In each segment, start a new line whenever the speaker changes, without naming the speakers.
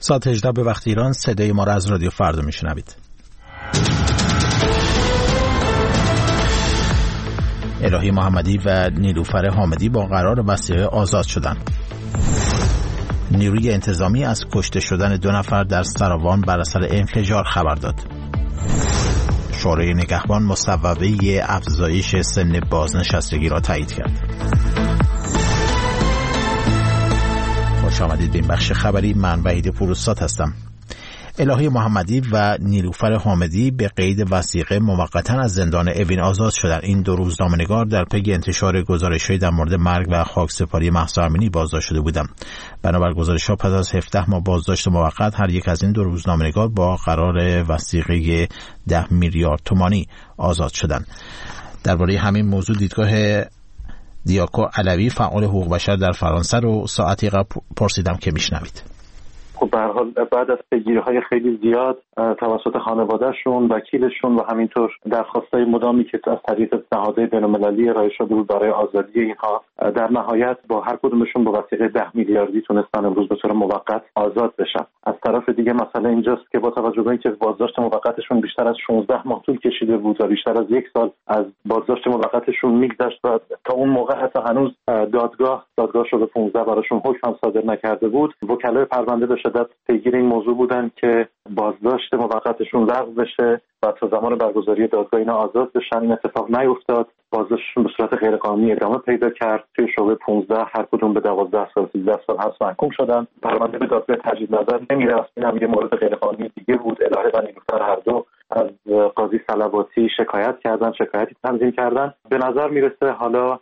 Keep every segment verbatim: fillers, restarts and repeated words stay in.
ساعت هجده به وقت ایران صدای ما را از رادیو فردا میشنوید. الهی محمدی و نیلوفر حامدی با قرار وثیقه آزاد شدند. نیروی انتظامی از کشته شدن دو نفر در سراوان بر اثر انفجار خبر داد. شورای نگهبان مصوبه افزایش سن بازنشستگی را تایید کرد. خوش آمدید به این بخش خبری. من وحید پوروزاد هستم. الهی محمدی و نیلوفر حامدی به قید وثیقه موقتا از زندان اوین آزاد شدند. این دو روزنامه‌نگار در پی انتشار گزارش‌های در مورد مرگ و خاکسپاری مهسا امینی بازداشت شده بودند. بنابر گزارش‌ها پس از هفده ماه بازداشت موقت هر یک از این دو روزنامه‌نگار با قرار وثیقه ده میلیارد تومانی آزاد شدند. درباره همین موضوع دیدگاه دیاکو علوی فعال حقوق بشر در فرانسه رو ساعتی قبل پرسیدم که میشنوید.
خب به هر حال بعد از پیگیری‌های خیلی زیاد توسط خانواده‌شون، وکیلشون و همینطور درخواست‌های مدامی که از طریق نهادهای بین‌المللی ارائه شده بود برای آزادی اینها، در نهایت با هر کدومشون با وثیقه ده میلیاردی تونستن امروز به طور موقت آزاد بشن. از طرف دیگه مسئله اینجاست که با توجه به اینکه بازداشت موقتشون بیشتر از شانزده ماه طول کشیده بود و بیشتر از یک سال از بازداشت موقتشون میگذشت و تا اون موقع حتی هنوز دادگاه دادگاه شده پانزده براشون حکم هم صادر نکرده بود، وکلای پرونده به شدت پیگیر این موضوع بودن که بازداشت موقتشون لغو بشه و تا زمان برگزاری دادگاه اینا آزاد بشن. این اتفاق نیفتاد. بازداشتشون به صورت غیرقانونی ادامه پیدا کرد. توی شعبه پانزده هر کدوم به دوازده سال سیزده سال حبس محکوم شدن. پرونده به دادگاه تجدید نظر نمیرفت. این هم یه مورد غیرقانونی دیگه بود. الهه و نیلوفر هر دو از قاضی صلواتی شکایت کردن، شکایتی تنظیم کردن. به نظر میرسه حالا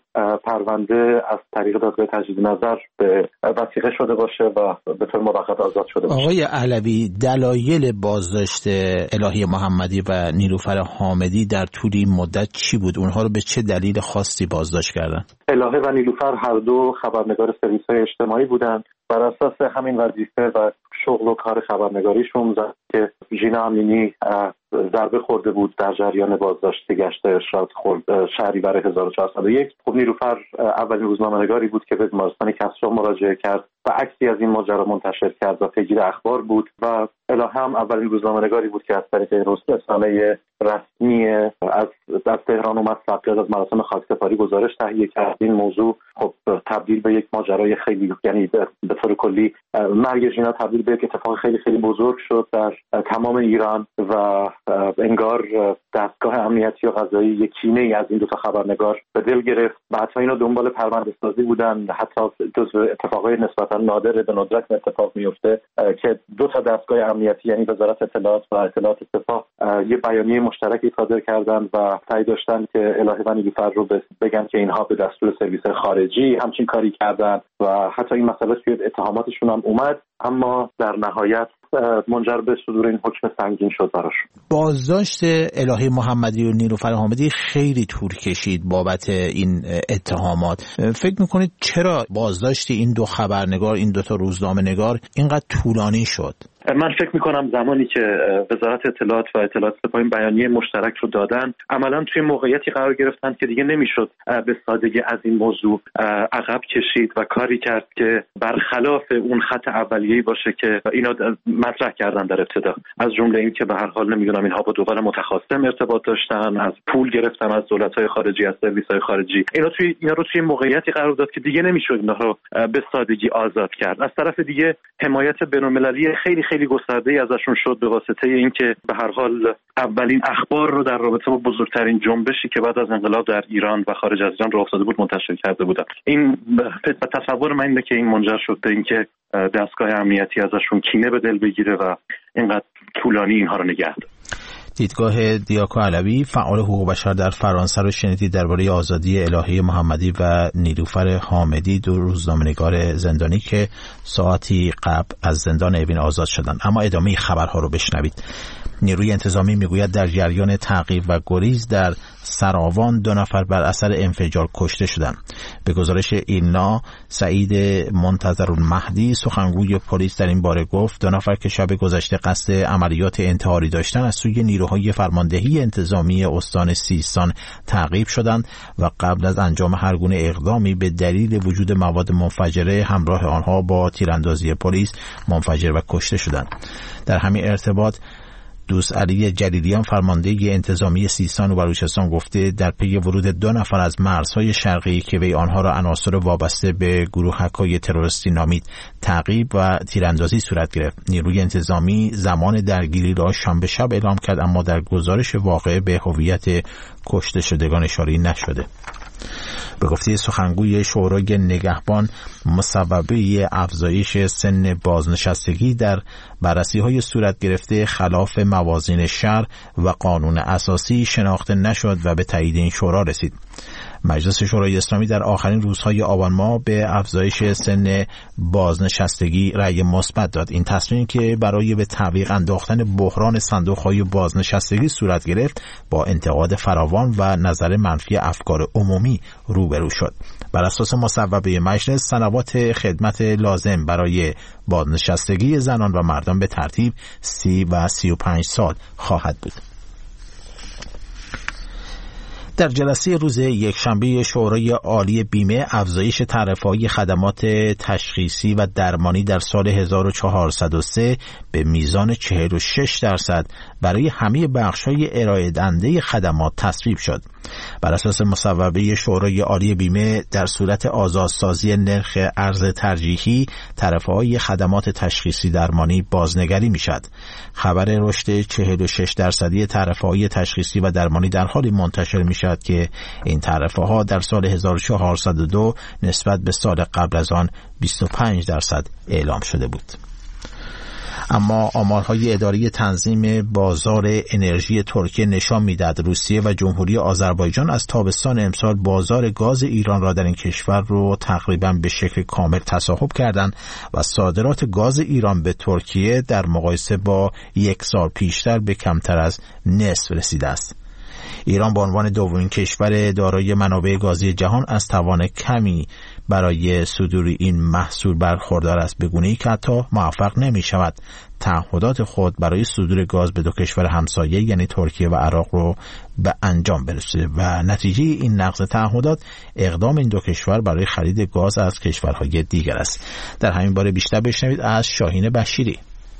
پرونده از طریق دادگاه تجدید نظر به وثیقه شده باشه و به طور موقت آزاد شده باشه.
آقای علوی، دلایل بازداشت الهی محمدی و نیلوفر حامدی در طول این مدت چی بود؟ اونها رو به چه دلیل خاصی بازداشت کردن؟
الهه و نیلوفر هر دو خبرنگار سرویس‌های اجتماعی بودند. بر اساس همین وظیفه و شغل و کار خبرنگاریشون که ژینا امینی ضربه خورده بود در جریان بازداشت گشت ارشاد شهریور هزار و چهارصد و یک. خب نیلوفر اولین روزنامه‌نگاری بود که به بیمارستان کسری مراجعه کرد و عکسی از این ماجرا منتشر کرد و پیگیر اخبار بود و الهه هم اولین روزنامه‌نگاری بود که از طریق رسانه رسمی از از تهران اومد ثبت از مراسم خاکسپاری گزارش تهیه کرد. این موضوع خب تبدیل به یک ماجرای خیلی، یعنی به طور کلی مرگ ژینا تبدیل به یک اتفاق خیلی خیلی بزرگ شد در تمام ایران و انگار دستگاه امنیتی و قضایی یک کینه‌ای از این دو تا خبرنگار به دل گرفت. بعدها اینا دنبال پرونده سازی بودن. حتی جزو اتفاقای نسبتا نادر به ندرت اتفاق میفته که دو تا دستگاه امنیتی، یعنی وزارت اطلاعات و اطلاعات سپاه، یه بیانیه مشترکی صادر کردند و سعی داشتن که الهه و نیلوفر رو بگن که اینها به دستور سرویس خارجی همچین کاری کردن و حتی این مسئله توی اتهاماتشون هم اومد، اما در نهایت منجر به صدور این حکم سنگین شد براشون.
بازداشت الهه محمدی و نیلوفر حامدی خیلی طول کشید بابت این اتهامات. فکر میکنید چرا بازداشت این دو خبرنگار، این دو تا روزنامه‌نگار اینقدر طولانی شد؟
من فکر میکنم زمانی که وزارت اطلاعات و اطلاعات سپاه بیانیه مشترک رو دادن، عملا توی موقعیتی قرار گرفتن که دیگه نمیشد به سادگی از این موضوع عقب کشید و کاری کرد که برخلاف اون خط اولیه‌ای باشه که اینا مطرح کردن در ابتدا، از جمله این که به هر حال نمیدونم اینها با دول متخاصم ارتباط داشتن، از پول گرفتن از دولت‌های خارجی، از سرویس‌های خارجی. اینا توی اینا رو توی موقعیتی قرار داد که دیگه نمیشد اینا رو به سادگی آزاد کرد. از طرف دیگه حمایت بین‌المللی خیلی خیلی گسترده‌ای ازشون شد به واسطه اینکه به هر حال اولین اخبار رو در رابطه با بزرگترین جنبشی که بعد از انقلاب در ایران و خارج از ایران راه افتاده بود منتشر کرده بودن. این تصور من اینه که این منجر شد به اینکه دستگاه امنیتی ازشون کینه به دل بگیره و اینقدر طولانی اینها رو نگه داره.
دیدگاه دیاکو علوی فعال حقوق بشر در فرانسه رو شنیدید درباره آزادی الهه محمدی و نیلوفر حامدی، دو روزنامه‌نگار زندانی که ساعتی قبل از زندان اوین آزاد شدند. اما ادامه خبرها رو بشنوید. نیروی انتظامی میگوید در جریان تعقیب و گریز در سراوان دو نفر بر اثر انفجار کشته شدند. به گزارش ایلنا، سعید منتظرالمهدی سخنگوی پلیس در این باره گفت دو نفر که شب گذشته قصد عملیات انتحاری داشتند از سوی نیروهای فرماندهی انتظامی استان سیستان تعقیب شدند و قبل از انجام هر گونه اقدامی به دلیل وجود مواد منفجره همراه آنها با تیراندازی پلیس منفجر و کشته شدند. در همین ارتباط دوست علی جلیلیان فرمانده انتظامی سیستان و بلوچستان گفته در پی ورود دو نفر از مرزهای شرقی که وی آنها را عناصر وابسته به گروهک‌های تروریستی نامید تعقیب و تیراندازی صورت گرفت. نیروی انتظامی زمان درگیری را شنبه شب اعلام کرد، اما در گزارش واقعه به هویت کشته شدگان اشاره نشده. به گفته سخنگوی شورای نگهبان، مسببه افزایش سن بازنشستگی در بررسی‌های صورت گرفته خلاف موازین شرع و قانون اساسی شناخته نشد و به تایید این شورا رسید. مجلس شورای اسلامی در آخرین روزهای آبان ماه به افزایش سن بازنشستگی رأی مثبت داد. این تصمیم که برای به تعویق انداختن بحران صندوق‌های بازنشستگی صورت گرفت با انتقاد فراوان و نظر منفی افکار عمومی روبرو شد. بر اساس مصوبه مجلس، سنوات خدمت لازم برای بازنشستگی زنان و مردان به ترتیب سی و سی و پنج سال خواهد بود. در جلسه روز یکشنبه شورای عالی بیمه، افزایش تعرفه‌های خدمات تشخیصی و درمانی در سال هزار و چهارصد و سه به میزان چهل و شش درصد برای همه بخش‌های ارائه دهنده خدمات تصویب شد. بر اساس مصوبه شورای عالی بیمه، در صورت آزادسازی نرخ ارز ترجیحی، تعرفه‌های خدمات تشخیصی درمانی بازنگری می‌شود. خبر رشد چهل و شش درصدی تعرفه‌های تشخیصی و درمانی در حالی منتشر می‌شود که این تعرفه‌ها در سال هزار و چهارصد و دو نسبت به سال قبل از آن بیست و پنج درصد اعلام شده بود. اما آمارهای اداری تنظیم بازار انرژی ترکیه نشان می‌دهد روسیه و جمهوری آذربایجان از تابستان امسال بازار گاز ایران را در این کشور رو تقریباً به شکل کامل تصاحب کردند و صادرات گاز ایران به ترکیه در مقایسه با یک سال پیشتر به کمتر از نصف رسیده است. ایران به عنوان دومین کشور دارای منابع گازی جهان از توان کمی برای صدور این محصول برخوردار است، به گونه‌ای که حتی موفق نمی‌شود تعهدات خود برای صدور گاز به دو کشور همسایه یعنی ترکیه و عراق رو به انجام برسونه و نتیجه این نقض تعهدات اقدام این دو کشور برای خرید گاز از کشورهای دیگر است. در همین باره بیشتر بشنوید از شاهین بشیری.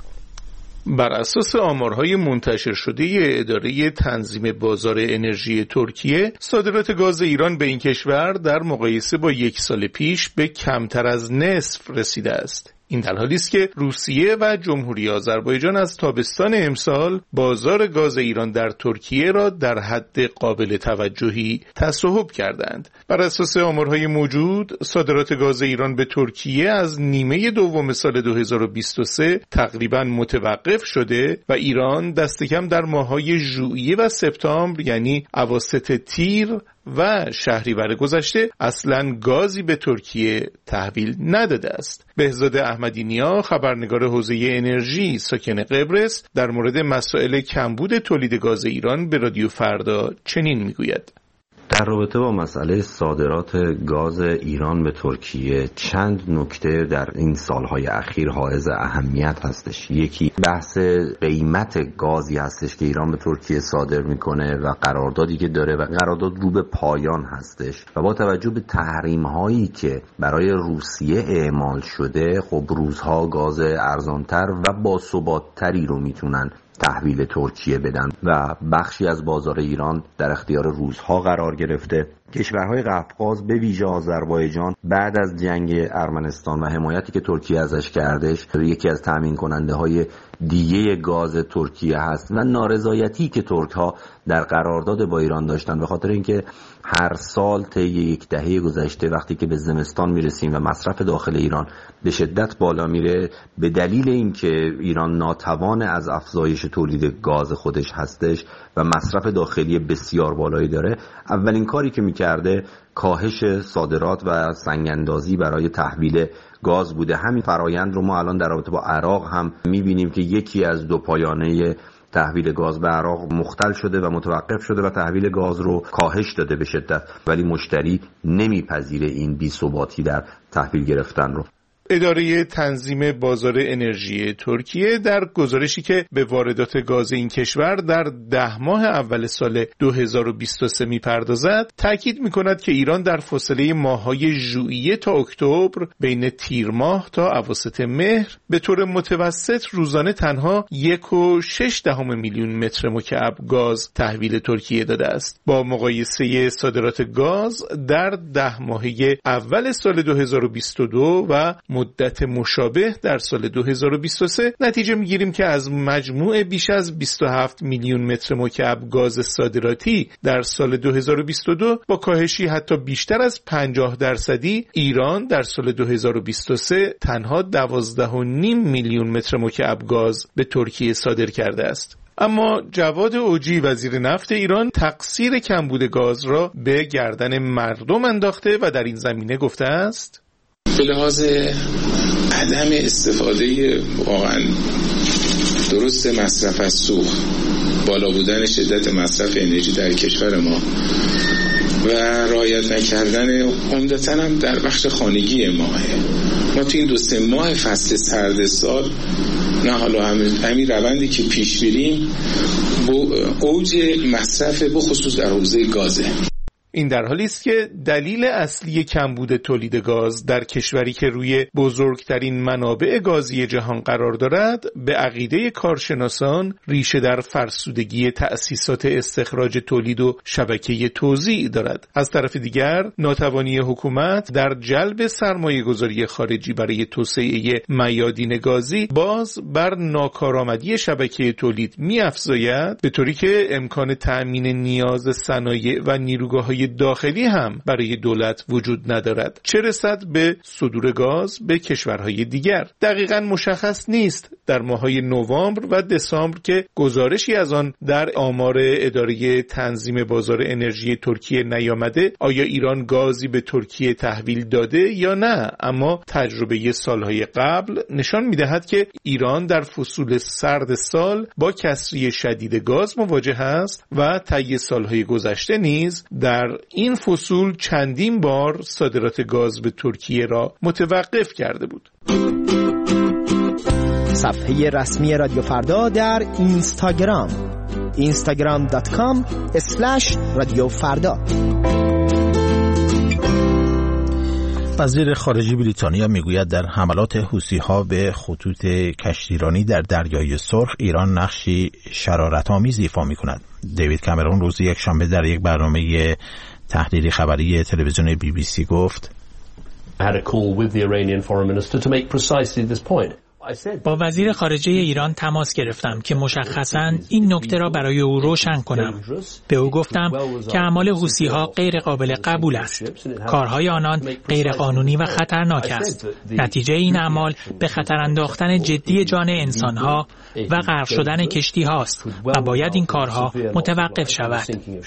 بر اساس آمارهای منتشر شده اداره تنظیم بازار انرژی ترکیه، صادرات گاز ایران به این کشور در مقایسه با یک سال پیش به کمتر از نصف رسیده است. این در حالی است که روسیه و جمهوری آذربایجان از تابستان امسال بازار گاز ایران در ترکیه را در حد قابل توجهی تصاحب کردند. بر اساس آمارهای موجود، صادرات گاز ایران به ترکیه از نیمه دوم سال دو هزار و بیست و سه تقریباً متوقف شده و ایران دست کم در ماه‌های ژوئیه و سپتامبر یعنی اواسط تیر و شهریور گذشته اصلاً گازی به ترکیه تحویل نداده است. بهزاد احمدی نیا، خبرنگار حوزه انرژی ساکن قبرس، در مورد مسائل کمبود تولید گاز ایران به رادیو فردا چنین میگوید:
در رابطه با مسئله صادرات گاز ایران به ترکیه چند نکته در این سالهای اخیر حائز اهمیت هستش. یکی بحث قیمت گازی هستش که ایران به ترکیه صادر میکنه و قراردادی که داره و قرارداد رو به پایان هستش و با توجه به تحریم هایی که برای روسیه اعمال شده، خب روزها گاز ارزانتر و باثبات‌تری رو میتونن تحویل ترکیه بدن و بخشی از بازار ایران در اختیار روس‌ها قرار گرفته. کشورهای قفقاز به ویژه آذربایجان بعد از جنگ ارمنستان و حمایتی که ترکیه ازش کردش یکی از تامین کننده های دیگه گاز ترکیه هست و نارضایتی که ترک ها در قرارداد با ایران داشتن به خاطر اینکه هر سال طی یک دهه گذشته وقتی که به زمستان میرسیم و مصرف داخل ایران به شدت بالا میره به دلیل اینکه ایران ناتوان از افزایش تولید گاز خودش هستش و مصرف داخلی بسیار بالایی داره، اولین کاری که میکرده کاهش صادرات و سنگ‌اندازی برای تحویل گاز بوده. همین فرایند رو ما الان در رابطه با عراق هم میبینیم که یکی از دو پایانه تحویل گاز به عراق مختل شده و متوقف شده و تحویل گاز رو کاهش داده به شدت، ولی مشتری نمیپذیره این بی‌ثباتی در تحویل گرفتن رو.
اداره تنظیم بازار انرژی ترکیه در گزارشی که به واردات گاز این کشور در ده ماه اول سال دو هزار و بیست و سه می‌پردازد، تاکید می‌کند که ایران در فاصله ماه‌های ژوئیه تا اکتبر بین تیر ماه تا اواسط مهر به طور متوسط روزانه تنها یک و شش دهم میلیون متر مکعب گاز تحویل ترکیه داده است. با مقایسه صادرات گاز در ده ماهه اول سال دو هزار و بیست و دو و مدت مشابه در سال دو هزار و بیست و سه نتیجه میگیریم که از مجموع بیش از بیست و هفت میلیون متر مکعب گاز صادراتی در سال دو هزار و بیست و دو با کاهشی حتی بیشتر از پنجاه درصدی، ایران در سال دو هزار و بیست و سه تنها دوازده و نیم میلیون متر مکعب گاز به ترکیه صادر کرده است. اما جواد اوجی وزیر نفت ایران تقصیر کمبود گاز را به گردن مردم انداخته و در این زمینه گفته است:
به لحاظ عدم استفاده واقعا درست مصرف از سوخت، بالا بودن شدت مصرف انرژی در کشور ما و رعایت نکردن عمدتاً هم در بخش خانگی ماهه، ما تو این دو سه ماه فصل سرد سال نه حالا همین روندی که پیش بریم اوج مصرف بخصوص در حوزه گازه.
این در حالی است که دلیل اصلی کمبود تولید گاز در کشوری که روی بزرگترین منابع گازی جهان قرار دارد به عقیده کارشناسان ریشه در فرسودگی تأسیسات استخراج تولید و شبکه توزیع دارد. از طرف دیگر ناتوانی حکومت در جلب سرمایه گذاری خارجی برای توسعه میادین گازی باز بر ناکارآمدی شبکه تولید می‌افزاید، به طوری که امکان تأمین نیاز صنایع و نیروگاه‌های داخلی هم برای دولت وجود ندارد، چه رسد به صدور گاز به کشورهای دیگر. دقیقاً مشخص نیست در ماه‌های نوامبر و دسامبر که گزارشی از آن در آمار اداره تنظیم بازار انرژی ترکیه نیامده آیا ایران گازی به ترکیه تحویل داده یا نه، اما تجربه سالهای قبل نشان می‌دهد که ایران در فصول سرد سال با کسری شدید گاز مواجه است و طی سالهای گذشته نیز در این فصول چندین بار صادرات گاز به ترکیه را متوقف کرده بود.
صفحه رسمی رادیو فردا در اینستاگرام اینستاگرام دات کام اسلش رادیو فردا.
وزیر خارجه بریتانیا میگوید در حملات حوثی‌ها به خطوط کشتیرانی در دریای سرخ ایران نقشی شرارت‌آمیز ایفا می‌کند. دیوید کامرون روز یکشنبه در یک برنامه تحلیلی خبری تلویزیون بی بی سی گفت:
با وزیر خارجه ایران تماس گرفتم که مشخصاً این نکته را برای او روشن کنم. به او گفتم که اعمال حوثی‌ها غیر قابل قبول است. کارهای آنان غیر قانونی و خطرناک است. نتیجه این اعمال به خطر انداختن جدی جان انسان‌ها و غرق شدن کشتی‌هاست و باید این کارها متوقف شود.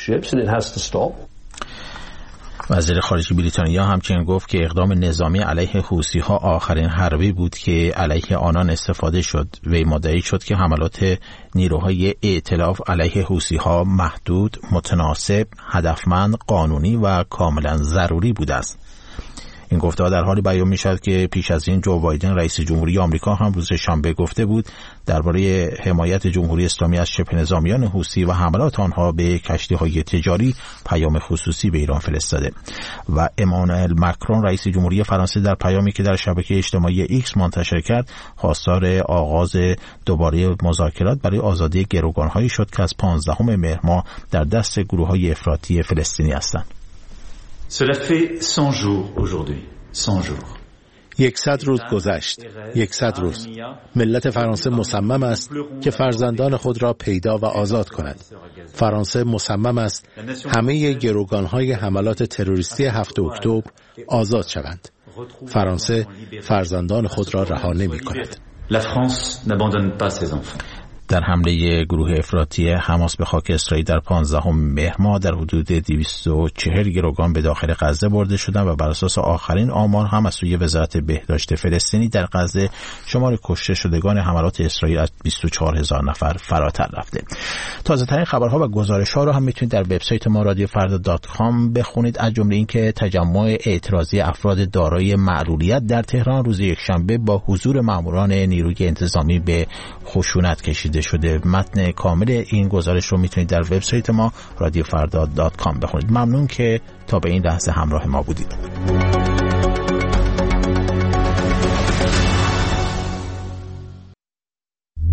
وزیر خارجه بریتانیا همچنین گفت که اقدام نظامی علیه حوثی‌ها آخرین حربی بود که علیه آنان استفاده شد. وی مدعی شد که حملات نیروهای ائتلاف علیه حوثی‌ها محدود، متناسب، هدفمند، قانونی و کاملا ضروری بوده است. این گفته‌ها در حالی بیان می‌شود که پیش از این جو بایدن رئیس جمهوری آمریکا هم روز شنبه گفته بود درباره حمایت جمهوری اسلامی از شبه نظامیان حوثی و حملات آنها به کشتی‌های تجاری پیام خصوصی به ایران فرستاده. و امانوئل ماکرون رئیس جمهوری فرانسه در پیامی که در شبکه اجتماعی ایکس منتشر کرد خواستار آغاز دوباره مذاکرات برای آزادی گروگان‌هایی شد که از پانزدهم مهر ماه در دست گروه‌های افراطی فلسطینی هستند.
Cela fait cent jours aujourd'hui. cent jours.
یکصد روز گذشت. یکصد روز. ملت فرانسه مصمم است که فرزندان خود را پیدا و آزاد کند. فرانسه مصمم است همه گروگان‌های حملات تروریستی هفتم اکتبر آزاد شوند. فرانسه فرزندان خود را رها نمی‌کند.
La France n'abandonne pas ses enfants.
در حمله گروه افراطی حماس به خاک اسرائیل در پانزدهم مهر ماه در حدود دویست و چهل گروگان به داخل غزه برده شدند و بر اساس آخرین آمار هم از سوی وزارت بهداشت فلسطینی در غزه شمار کشته شدگان حملات اسرائیل از بیست و چهار هزار نفر فراتر رفته. تازه ترین خبرها و گزارش ها رو هم میتونید در وبسایت ما رادیو فردا دات کام بخونید، از جمله اینکه تجمع اعتراضی افراد دارای معلولیت در تهران روز یکشنبه با حضور ماموران نیروی انتظامی به خشونت کشیده شده. متن کامل این گزارش رو میتونید در وبسایت ما رادیو فردا دات کام بخونید. ممنون که تا به این لحظه همراه ما بودید.